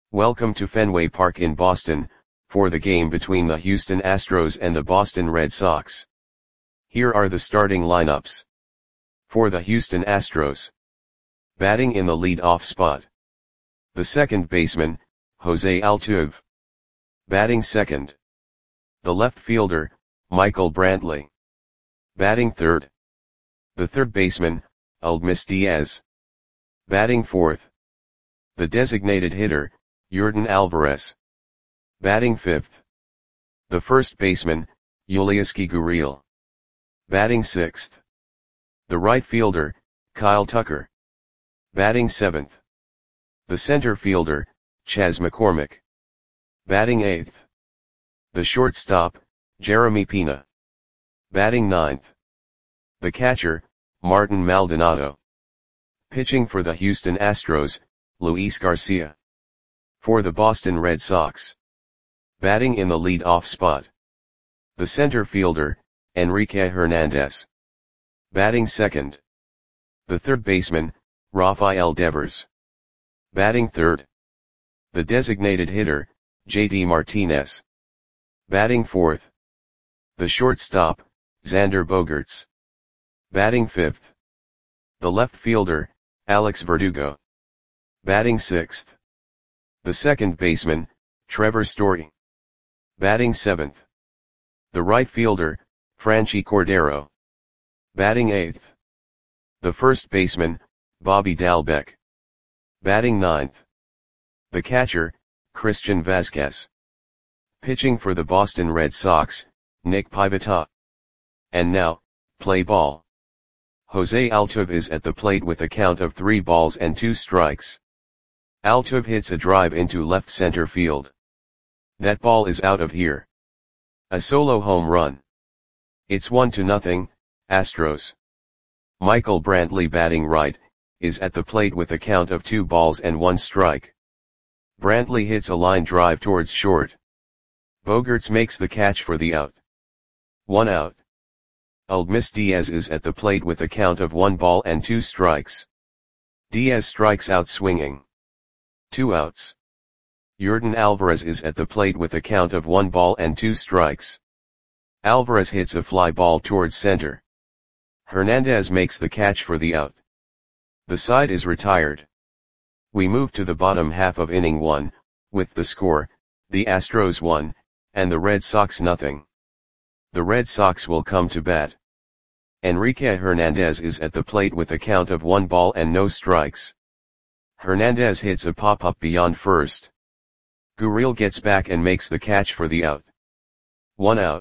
Welcome to Fenway Park in Boston, for the game between the Houston Astros and the Boston Red Sox. Here are the starting lineups. For the Houston Astros. Batting in the lead-off spot. The second baseman, Jose Altuve. Batting second. The left fielder, Michael Brantley. Batting third. The third baseman, Aledmys Diaz. Batting fourth. The designated hitter, Yordan Alvarez. Batting fifth. The first baseman, Yulieski Gurriel. Batting sixth. The right fielder, Kyle Tucker. Batting seventh. The center fielder, Chas McCormick. Batting eighth. The shortstop, Jeremy Pena. Batting ninth. The catcher, Martin Maldonado. Pitching for the Houston Astros, Luis Garcia. For the Boston Red Sox. Batting in the lead-off spot. The center fielder, Enrique Hernandez. Batting second. The third baseman, Rafael Devers. Batting third. The designated hitter, JD Martinez. Batting fourth. The shortstop, Xander Bogaerts. Batting fifth. The left fielder, Alex Verdugo. Batting sixth. The second baseman, Trevor Story. Batting seventh. The right fielder, Franchy Cordero. Batting eighth. The first baseman, Bobby Dalbec. Batting ninth. The catcher, Christian Vazquez. Pitching for the Boston Red Sox, Nick Pivetta. And now, play ball. Jose Altuve is at the plate with a count of 3 balls and 2 strikes. Altuve hits a drive into left center field. That ball is out of here. A solo home run. It's 1-0, Astros. Michael Brantley, batting right, is at the plate with a count of 2 balls and 1 strike. Brantley hits a line drive towards short. Bogaerts makes the catch for the out. 1 out. Aledmys Diaz is at the plate with a count of 1 ball and 2 strikes. Diaz strikes out swinging. 2 outs. Yordan Alvarez is at the plate with a count of 1 ball and 2 strikes. Alvarez hits a fly ball towards center. Hernandez makes the catch for the out. The side is retired. We move to the bottom half of inning 1, with the score, the Astros 1, and the Red Sox 0. The Red Sox will come to bat. Enrique Hernandez is at the plate with a count of 1 ball and no strikes. Hernandez hits a pop-up beyond first. Gurriel gets back and makes the catch for the out. 1 out.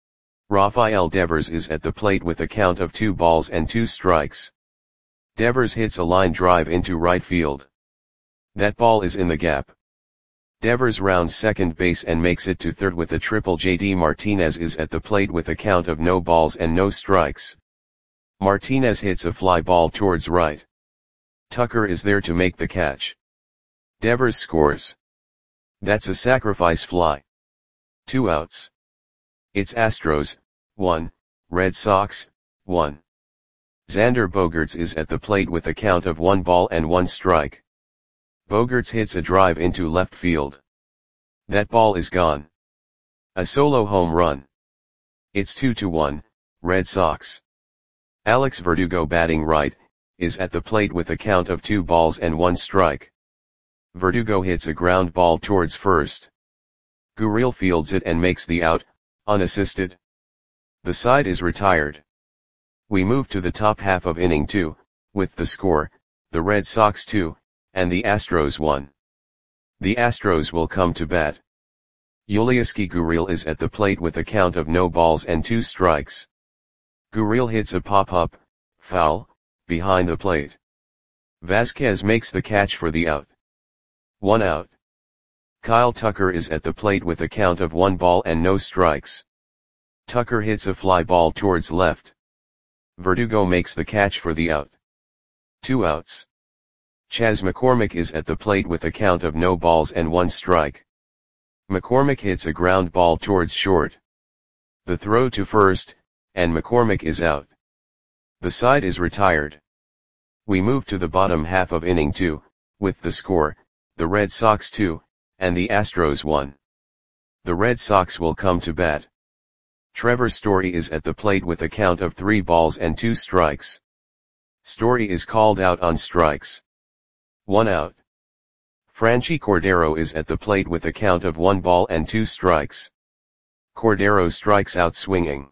Rafael Devers is at the plate with a count of 2 balls and 2 strikes. Devers hits a line drive into right field. That ball is in the gap. Devers rounds second base and makes it to third with a triple. JD Martinez is at the plate with a count of no balls and no strikes. Martinez hits a fly ball towards right. Tucker is there to make the catch. Devers scores. That's a sacrifice fly. 2 outs. It's Astros, 1, Red Sox, 1. Xander Bogaerts is at the plate with a count of 1 ball and 1 strike. Bogaerts hits a drive into left field. That ball is gone. A solo home run. It's 2-1, Red Sox. Alex Verdugo, batting right, is at the plate with a count of 2 balls and 1 strike. Verdugo hits a ground ball towards first. Gurriel fields it and makes the out, unassisted. The side is retired. We move to the top half of inning 2, with the score, the Red Sox 2, and the Astros 1. The Astros will come to bat. Yulieski Gurriel is at the plate with a count of no balls and 2 strikes. Gurriel hits a pop-up, foul, behind the plate. Vazquez makes the catch for the out. 1 out. Kyle Tucker is at the plate with a count of 1 ball and no strikes. Tucker hits a fly ball towards left. Verdugo makes the catch for the out. 2 outs. Chas McCormick is at the plate with a count of no balls and 1 strike. McCormick hits a ground ball towards short. The throw to first, and McCormick is out. The side is retired. We move to the bottom half of inning 2, with the score, the Red Sox 2, and the Astros won. The Red Sox will come to bat. Trevor Story is at the plate with a count of 3 balls and 2 strikes. Story is called out on strikes. 1 out. Franchy Cordero is at the plate with a count of 1 ball and 2 strikes. Cordero strikes out swinging.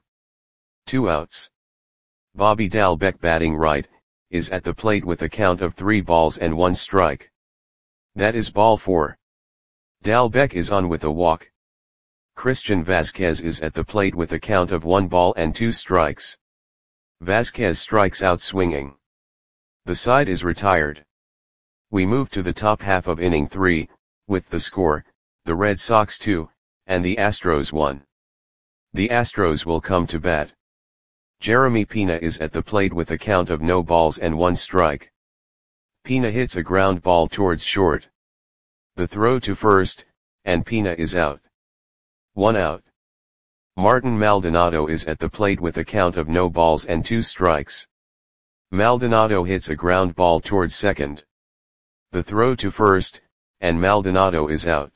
2 outs. Bobby Dalbec, batting right, is at the plate with a count of 3 balls and 1 strike. That is ball 4. Dalbec is on with a walk. Christian Vasquez is at the plate with a count of 1 ball and 2 strikes. Vasquez strikes out swinging. The side is retired. We move to the top half of inning 3, with the score, the Red Sox 2, and the Astros 1. The Astros will come to bat. Jeremy Pena is at the plate with a count of no balls and 1 strike. Pena hits a ground ball towards short. The throw to first, and Pena is out. 1 out. Martin Maldonado is at the plate with a count of no balls and 2 strikes. Maldonado hits a ground ball towards second. The throw to first, and Maldonado is out.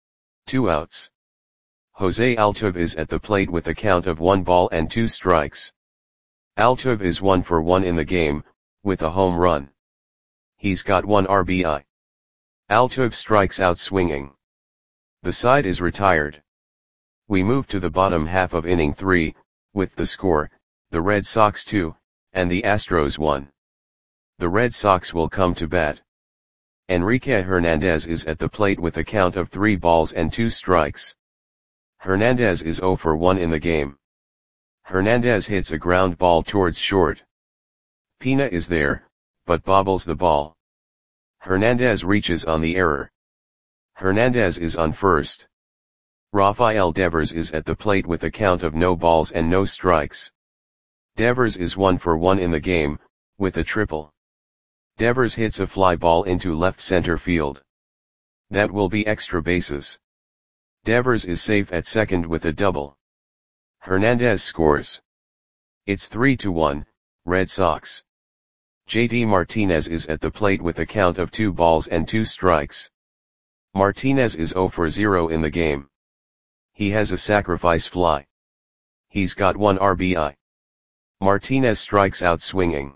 2 outs. Jose Altuve is at the plate with a count of 1 ball and 2 strikes. Altuve is 1 for 1 in the game, with a home run. He's got 1 RBI. Altuve strikes out swinging. The side is retired. We move to the bottom half of inning 3, with the score, the Red Sox 2, and the Astros 1. The Red Sox will come to bat. Enrique Hernandez is at the plate with a count of 3 balls and 2 strikes. Hernandez is 0 for 1 in the game. Hernandez hits a ground ball towards short. Pena is there, but bobbles the ball. Hernandez reaches on the error. Hernandez is on first. Rafael Devers is at the plate with a count of no balls and no strikes. Devers is 1 for 1 in the game, with a triple. Devers hits a fly ball into left center field. That will be extra bases. Devers is safe at second with a double. Hernandez scores. It's 3-1, Red Sox. JD Martinez is at the plate with a count of 2 balls and 2 strikes. Martinez is 0 for 0 in the game. He has a sacrifice fly. He's got 1 RBI. Martinez strikes out swinging.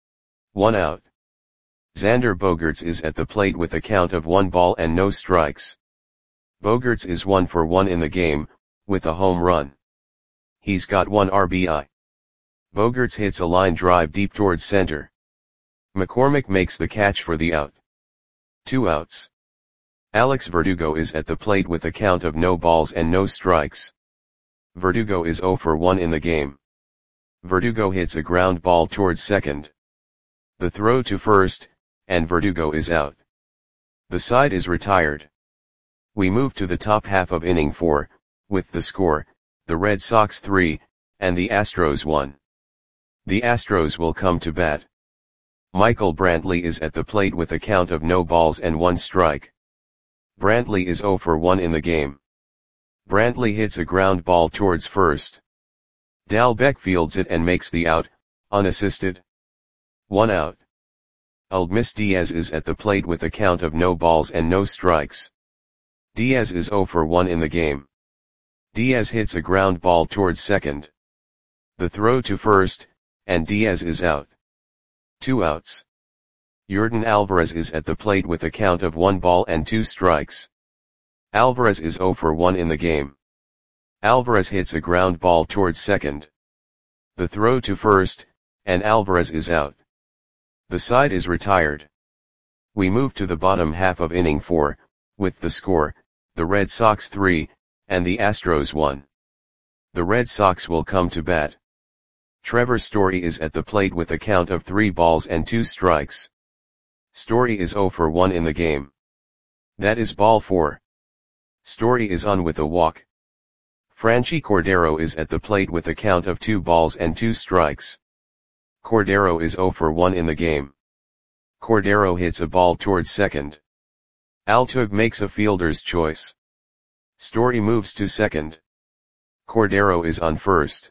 1 out. Xander Bogaerts is at the plate with a count of 1 ball and no strikes. Bogaerts is 1 for 1 in the game, with a home run. He's got 1 RBI. Bogaerts hits a line drive deep towards center. McCormick makes the catch for the out. 2 outs. Alex Verdugo is at the plate with a count of no balls and no strikes. Verdugo is 0 for 1 in the game. Verdugo hits a ground ball towards second. The throw to first, and Verdugo is out. The side is retired. We move to the top half of inning 4, with the score, the Red Sox 3, and the Astros 1. The Astros will come to bat. Michael Brantley is at the plate with a count of no balls and 1 strike. Brantley is 0 for 1 in the game. Brantley hits a ground ball towards first. Dalbec fields it and makes the out, unassisted. 1 out. Aledmys Diaz is at the plate with a count of no balls and no strikes. Diaz is 0 for 1 in the game. Diaz hits a ground ball towards second. The throw to first, and Diaz is out. 2 outs. Yordan Alvarez is at the plate with a count of 1 ball and 2 strikes. Alvarez is 0 for 1 in the game. Alvarez hits a ground ball towards second. The throw to first, and Alvarez is out. The side is retired. We move to the bottom half of inning 4, with the score, the Red Sox 3, and the Astros 1. The Red Sox will come to bat. Trevor Story is at the plate with a count of 3 balls and 2 strikes. Story is 0 for 1 in the game. That is ball 4. Story is on with a walk. Franchy Cordero is at the plate with a count of 2 balls and 2 strikes. Cordero is 0 for 1 in the game. Cordero hits a ball towards second. Altuve makes a fielder's choice. Story moves to second. Cordero is on first.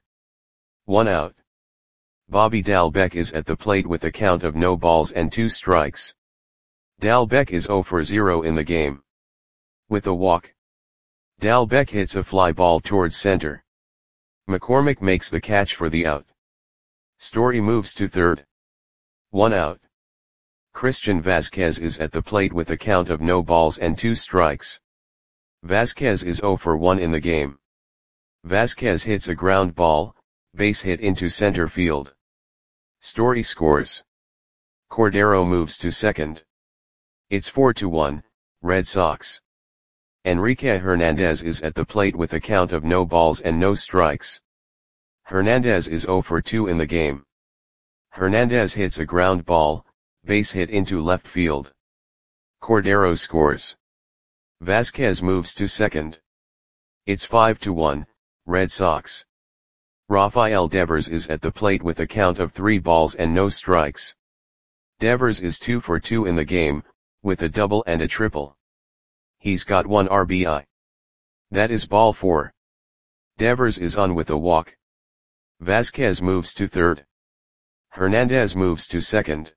1 out. Bobby Dalbec is at the plate with a count of no balls and 2 strikes. Dalbec is 0 for 0 in the game. With a walk, Dalbec hits a fly ball towards center. McCormick makes the catch for the out. Story moves to third. 1 out. Christian Vasquez is at the plate with a count of no balls and 2 strikes. Vasquez is 0 for 1 in the game. Vasquez hits a ground ball, base hit into center field. Story scores. Cordero moves to second. It's 4-1, Red Sox. Enrique Hernandez is at the plate with a count of no balls and no strikes. Hernandez is 0 for 2 in the game. Hernandez hits a ground ball, base hit into left field. Cordero scores. Vasquez moves to second. It's 5-1, Red Sox. Rafael Devers is at the plate with a count of 3 balls and no strikes. Devers is 2 for 2 in the game, with a double and a triple. He's got 1 RBI. That is ball 4. Devers is on with a walk. Vasquez moves to third. Hernandez moves to second.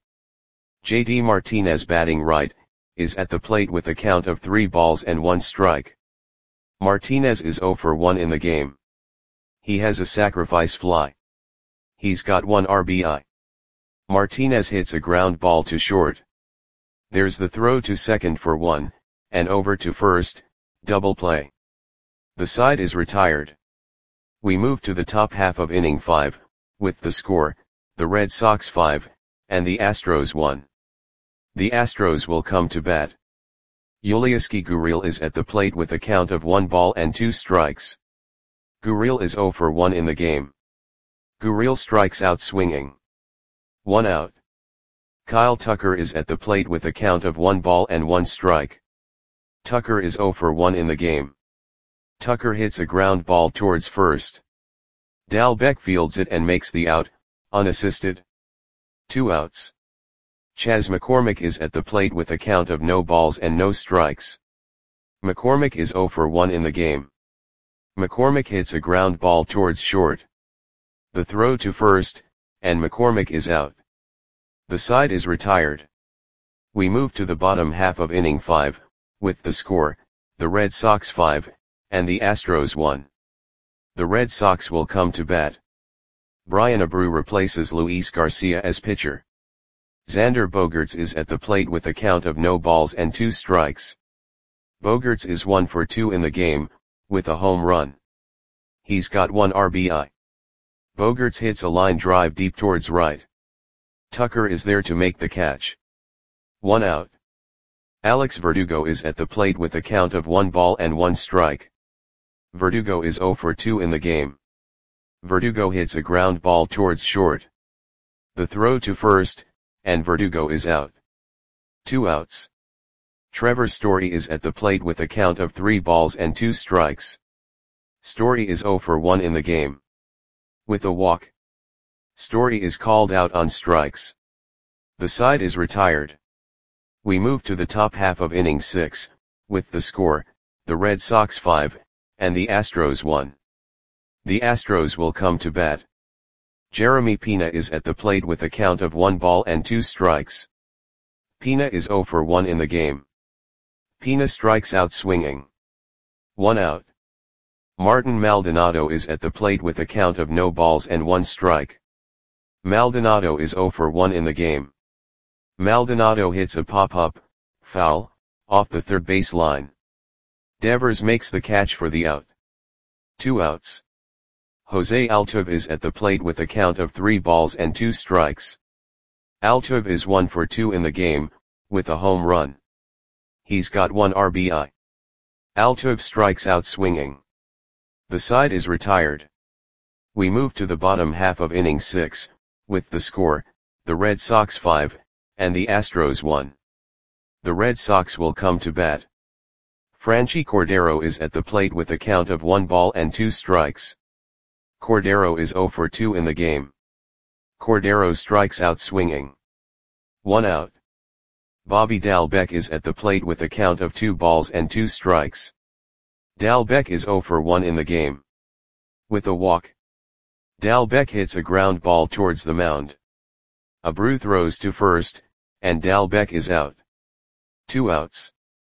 JD Martinez, batting right, is at the plate with a count of 3 balls and 1 strike. Martinez is 0 for 1 in the game. He has a sacrifice fly. He's got 1 RBI. Martinez hits a ground ball to short. There's the throw to second for 1, and over to first, double play. The side is retired. We move to the top half of inning 5, with the score, the Red Sox 5, and the Astros 1. The Astros will come to bat. Yulieski Gurriel is at the plate with a count of 1 ball and 2 strikes. Gurriel is 0 for 1 in the game. Gurriel strikes out swinging. 1 out. Kyle Tucker is at the plate with a count of 1 ball and 1 strike. Tucker is 0 for 1 in the game. Tucker hits a ground ball towards first. Dalbec fields it and makes the out, unassisted. 2 outs. Chas McCormick is at the plate with a count of no balls and no strikes. McCormick is 0 for 1 in the game. McCormick hits a ground ball towards short. The throw to first, and McCormick is out. The side is retired. We move to the bottom half of inning 5, with the score, the Red Sox 5, and the Astros 1. The Red Sox will come to bat. Brian Abreu replaces Luis Garcia as pitcher. Xander Bogaerts is at the plate with a count of no balls and 2 strikes. Bogaerts is 1 for 2 in the game, with a home run. He's got 1 RBI. Bogaerts hits a line drive deep towards right. Tucker is there to make the catch. 1 out. Alex Verdugo is at the plate with a count of 1 ball and 1 strike. Verdugo is 0 for 2 in the game. Verdugo hits a ground ball towards short. The throw to first, and Verdugo is out. 2 outs. Trevor Story is at the plate with a count of 3 balls and 2 strikes. Story is 0 for 1 in the game. With a walk, Story is called out on strikes. The side is retired. We move to the top half of inning 6, with the score, the Red Sox 5, and the Astros 1. The Astros will come to bat. Jeremy Pena is at the plate with a count of 1 ball and 2 strikes. Pena is 0 for 1 in the game. Pena strikes out swinging. 1 out. Martin Maldonado is at the plate with a count of no balls and 1 strike. Maldonado is 0 for 1 in the game. Maldonado hits a pop-up, foul, off the third base line. Devers makes the catch for the out. 2 outs. Jose Altuve is at the plate with a count of 3 balls and 2 strikes. Altuve is 1 for 2 in the game, with a home run. He's got 1 RBI. Altuve strikes out swinging. The side is retired. We move to the bottom half of inning 6, with the score, the Red Sox 5, and the Astros 1. The Red Sox will come to bat. Franchy Cordero is at the plate with a count of 1 ball and 2 strikes. Cordero is 0 for 2 in the game. Cordero strikes out swinging. 1 out. Bobby Dalbec is at the plate with a count of 2 balls and 2 strikes. Dalbec is 0 for 1 in the game. With a walk, Dalbec hits a ground ball towards the mound. Abreu throws to first, and Dalbec is out. 2 outs.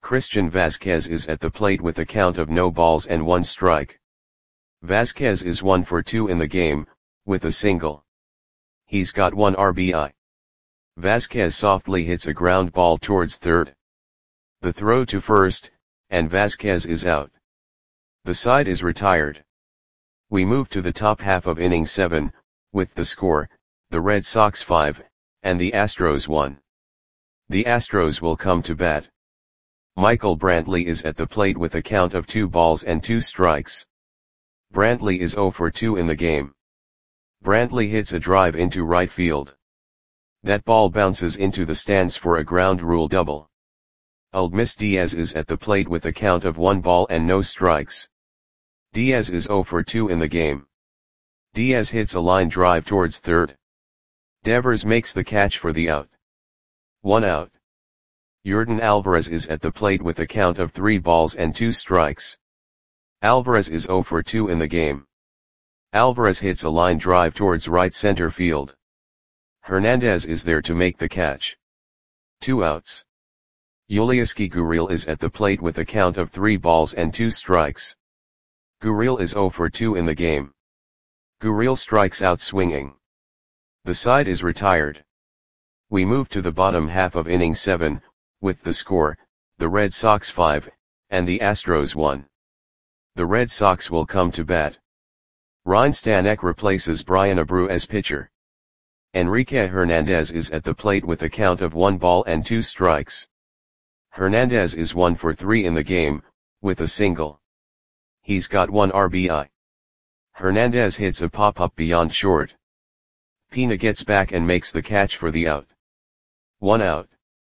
Christian Vazquez is at the plate with a count of no balls and one strike. Vazquez is 1 for 2 in the game, with a single. He's got 1 RBI. Vazquez softly hits a ground ball towards third. The throw to first, and Vazquez is out. The side is retired. We move to the top half of inning 7, with the score, the Red Sox 5, and the Astros 1. The Astros will come to bat. Michael Brantley is at the plate with a count of 2 balls and 2 strikes. Brantley is 0 for 2 in the game. Brantley hits a drive into right field. That ball bounces into the stands for a ground rule double. Aledmys Diaz is at the plate with a count of 1 ball and no strikes. Diaz is 0 for 2 in the game. Diaz hits a line drive towards third. Devers makes the catch for the out. 1 out. Yordan Alvarez is at the plate with a count of 3 balls and 2 strikes. Alvarez is 0 for 2 in the game. Alvarez hits a line drive towards right center field. Hernandez is there to make the catch. 2 outs. Yulieski Gurriel is at the plate with a count of 3 balls and 2 strikes. Gurriel is 0 for 2 in the game. Gurriel strikes out swinging. The side is retired. We move to the bottom half of inning 7, with the score, the Red Sox 5, and the Astros 1. The Red Sox will come to bat. Ryne Stanek replaces Brian Abreu as pitcher. Enrique Hernandez is at the plate with a count of 1 ball and 2 strikes. Hernandez is 1 for 3 in the game, with a single. He's got 1 RBI. Hernandez hits a pop-up beyond short. Pina gets back and makes the catch for the out. 1 out.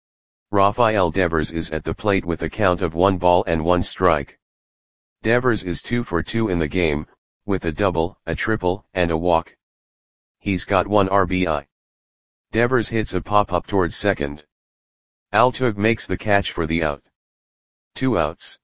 Rafael Devers is at the plate with a count of 1 ball and 1 strike. Devers is 2 for 2 in the game, with a double, a triple, and a walk. He's got 1 RBI. Devers hits a pop-up towards second. Altuve makes the catch for the out. 2 outs.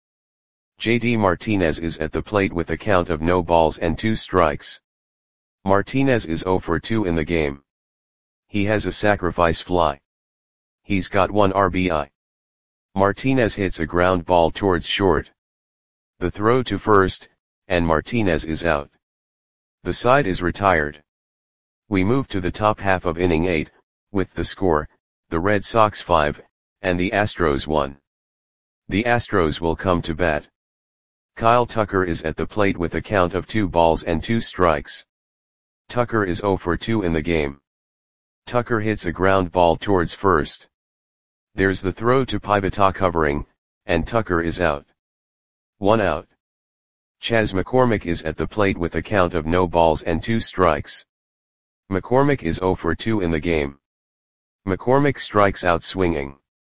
JD Martinez is at the plate with a count of no balls and 2 strikes. Martinez is 0 for 2 in the game. He has a sacrifice fly. He's got 1 RBI. Martinez hits a ground ball towards short. The throw to first, and Martinez is out. The side is retired. We move to the top half of inning 8, with the score, the Red Sox 5, and the Astros 1. The Astros will come to bat. Kyle Tucker is at the plate with a count of 2 balls and 2 strikes. Tucker is 0 for 2 in the game. Tucker hits a ground ball towards first. There's the throw to Pivetta covering, and Tucker is out. 1 out. Chas McCormick is at the plate with a count of no balls and 2 strikes. McCormick is 0 for 2 in the game. McCormick strikes out swinging.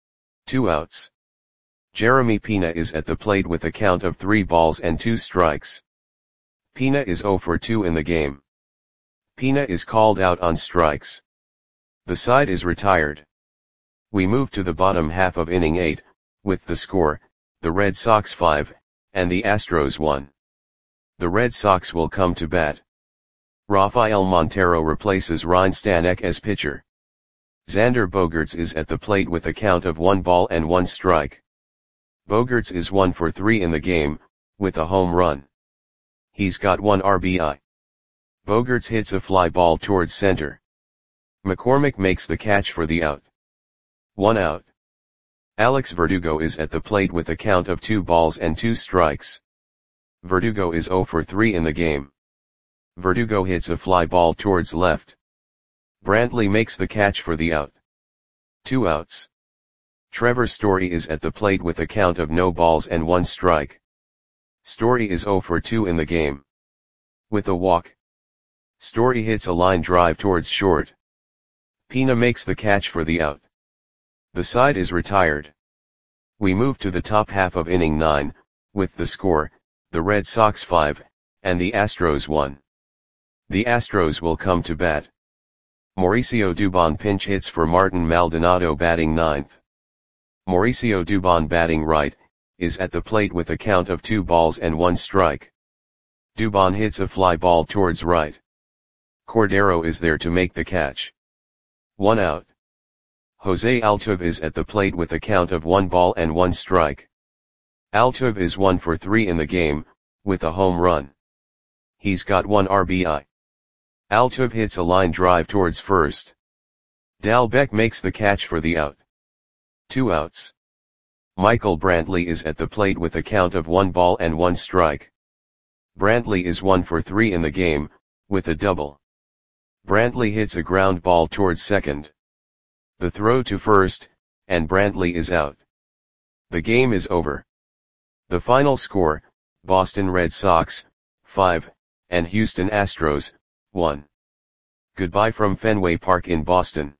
2 outs. Jeremy Pina is at the plate with a count of 3 balls and 2 strikes. Pina is 0 for 2 in the game. Pina is called out on strikes. The side is retired. We move to the bottom half of inning 8, with the score, the Red Sox 5, and the Astros 1. The Red Sox will come to bat. Rafael Montero replaces Ryne Stanek as pitcher. Xander Bogaerts is at the plate with a count of 1 ball and 1 strike. Bogaerts is 1 for 3 in the game, with a home run. He's got 1 RBI. Bogaerts hits a fly ball towards center. McCormick makes the catch for the out. 1 out. Alex Verdugo is at the plate with a count of 2 balls and 2 strikes. Verdugo is 0 for 3 in the game. Verdugo hits a fly ball towards left. Brantley makes the catch for the out. 2 outs. Trevor Story is at the plate with a count of no balls and 1 strike. Story is 0 for 2 in the game. With a walk. Story hits a line drive towards short. Pina makes the catch for the out. The side is retired. We move to the top half of inning 9, with the score, the Red Sox 5, and the Astros 1. The Astros will come to bat. Mauricio Dubon pinch hits for Martin Maldonado batting 9th. Mauricio Dubon batting right, is at the plate with a count of 2 balls and 1 strike. Dubon hits a fly ball towards right. Cordero is there to make the catch. 1 out. Jose Altuve is at the plate with a count of 1 ball and 1 strike. Altuve is 1 for 3 in the game, with a home run. He's got 1 RBI. Altuve hits a line drive towards first. Dalbec makes the catch for the out. 2 outs. Michael Brantley is at the plate with a count of 1 ball and 1 strike. Brantley is 1 for 3 in the game, with a double. Brantley hits a ground ball towards second. The throw to first, and Brantley is out. The game is over. The final score, Boston Red Sox, 5, and Houston Astros, 1. Goodbye from Fenway Park in Boston.